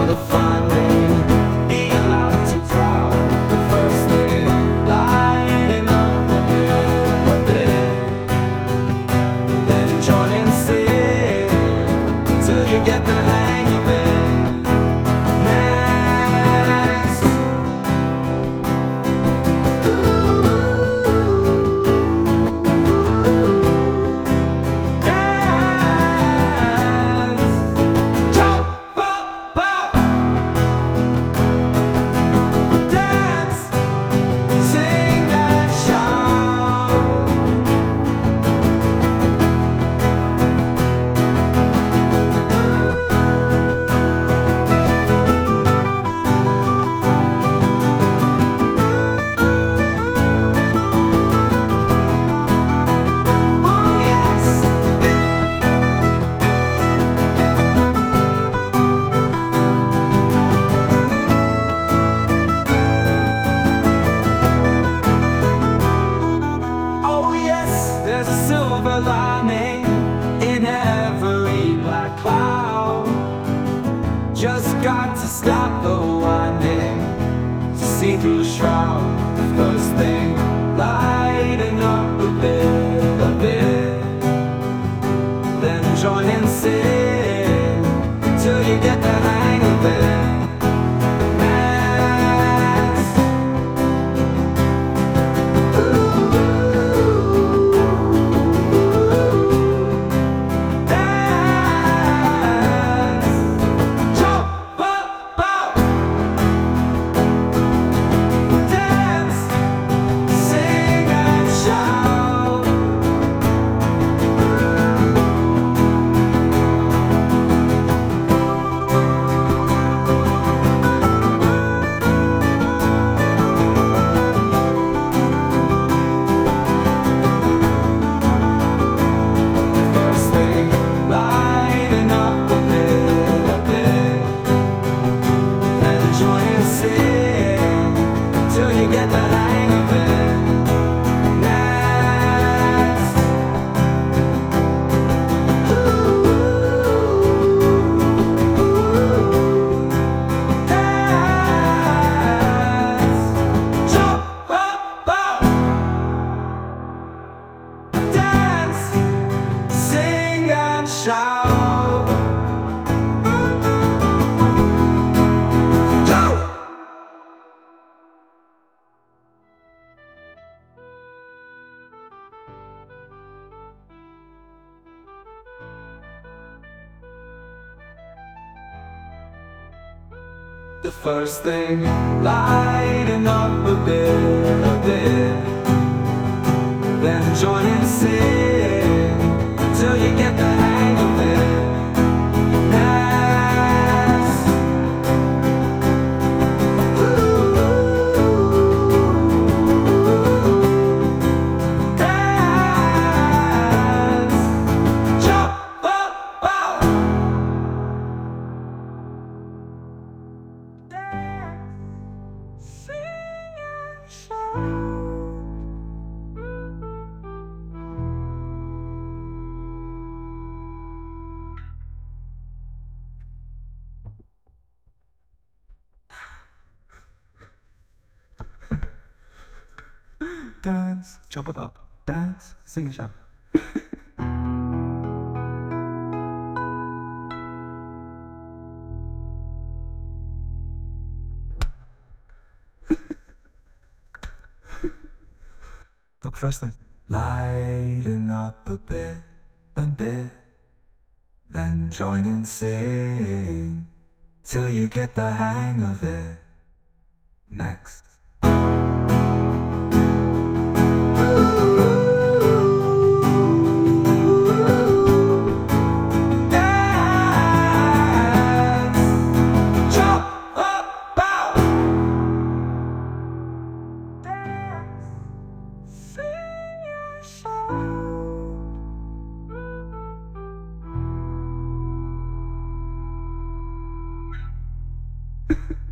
the fun lane. Be allowed to drown. The first thing, lighting up a bit. Then join and sing till you get the hang of it. Next, dance, jump up, up. Dance, sing and shout. Oh yes. Oh yes, there's a silver lining in every black cloud. Just got to stop the winding to see through the shroud. The first thing, lighten up a bit. Then join and sing till you get the hang of it. Dance, dance, jump up, up. Dance, sing and shout. First thing, lighten up a bit. Then join and sing till you get the hang of it. Next, dance, jump up, up. Dance, sing and shout. Go! The first thing, lighten up a bit. Then join and sing till you get the hang of it. Dance, dance, jump up, up. Dance, sing and shout. Dance, jump it up. Dance, sing and shout. The first thing, lighten up a bit. Then join and sing till you get the hang of it. Next. Dance, jump up, up. Dance, sing and shout.